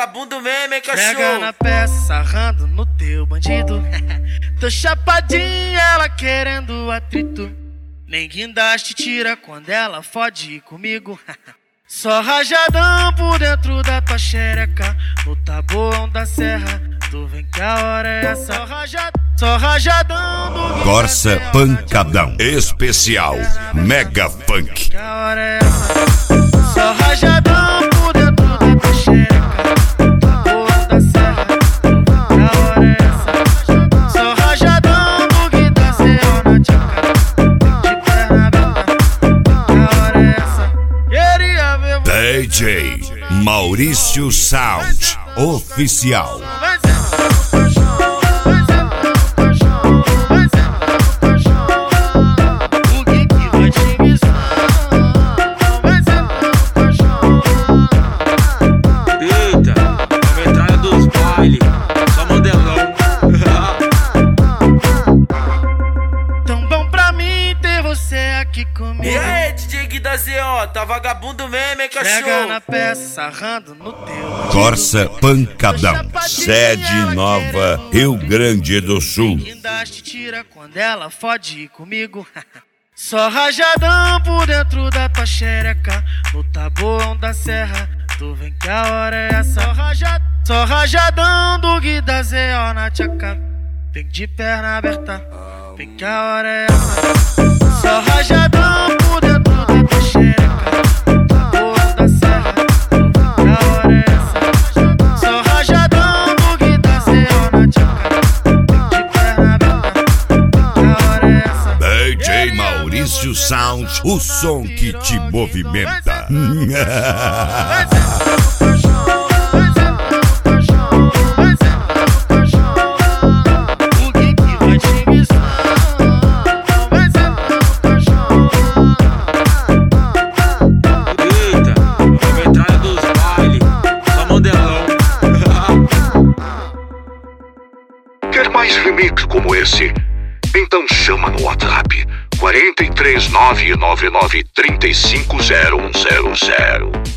vagabundo mesmo, hein, cachorro? Pega na peça, sarrando no teu bandido. Tô chapadinha, ela querendo atrito. Nem guindaste tira quando ela fode comigo. Só rajadão por dentro da tua xereca. No tabuão da serra, tu vem que a hora é essa. Só rajadão do Corsa Pancadão Especial Mega Funk. que a hora é essa. Só rajadão por dentro da tua xereca. No tabuão da serra, tu vem que a hora é essa. Só rajadão do que da serra na tchaca. De perna aberta, que a hora é essa. Queria ver você. DJ Maurício Sound Oficial. Vai sentar no caixão, vai sentar no caixão, vai sentar no caixão. O que vai te ensinar? Vai sentar no caixão. Eita, a metralha dos baile, só modelão. Tão bom pra mim ter você aqui comigo. E aí, DJ Gui da ZO, tá vagabundo mesmo, hein, Pega cachorro? na peça, sarrando no teu. Corsa Pancadão Sede Nova, Rio Grande do Sul. Guindaste tira quando ela fode comigo. Só rajadão por dentro da tua xereca. No tabuão da serra, tu vem que a hora é essa. Só rajadão do Gui da ZO na tchaca. Vem de perna aberta, vem que a hora é essa. Só rajadão por dentro da tua xereca. No tabuão da serra, tu vem que a hora é essa. Só rajadão do Gui da ZO na tchaca. Vem de perna aberta, que a hora é essa. DJ Maurício Sound, o som que te movimenta. Vai sentar no caixão, vai sentar no caixão, vai sentar no caixão. O que vai te ensinar? Vai sentar no caixão. Eita, a metralha dos baile, só modelão. Quer mais remix como esse? Então chama no WhatsApp 43 999 35 0100.